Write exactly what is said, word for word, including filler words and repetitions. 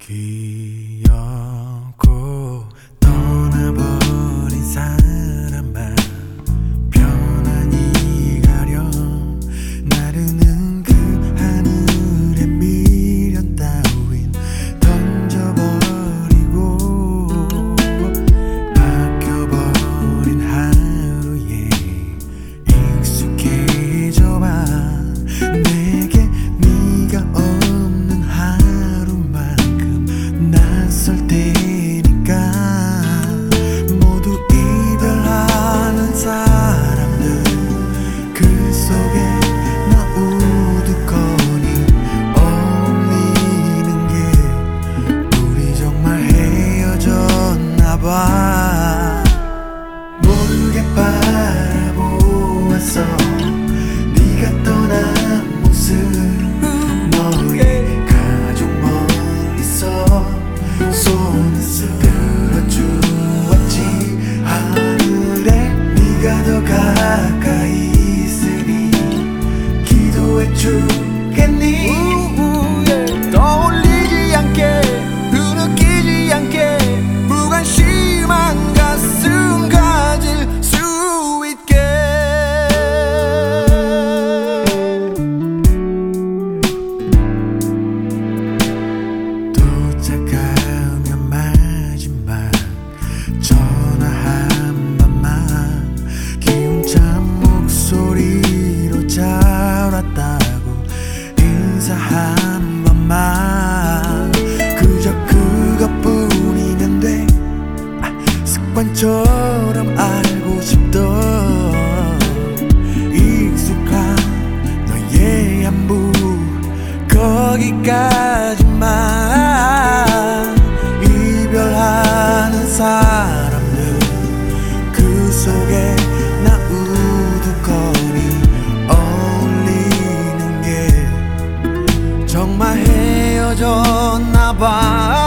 기어고 떠나버린 사람만 편안히 가렴. 나르는 그 하늘에 미련 따윈 던져버리고 바뀌어버린 하루에 익숙해져봐. 내게 네가 없는 하루만큼 낯설 테니까. 모두 이별하는 사람들 그 속에 나 우두커니 어울리는 게 우리 정말 헤어졌나봐. 모르게 바라보았어 네가 떠난 모습. 너의 가족 멀리서 손에서 들어주었지. 하늘에 네가 더 가까이 있으니 기도해 주겠니? 떠올리지 않게 흐느끼지 않게 무관심한 가슴 가질 수 있게. 도착하면 마지막 전화 한 번만 기운찬 목소리로 잘 왔다고 인사 한 번만. 그저 그것뿐이면 돼. 아, 습관처럼 알고 싶던 익숙한 너의 안부 거기까지만. 이별하는 사람들 그 속에 나 우두커니 어울리는 게 정말 헤어졌나봐.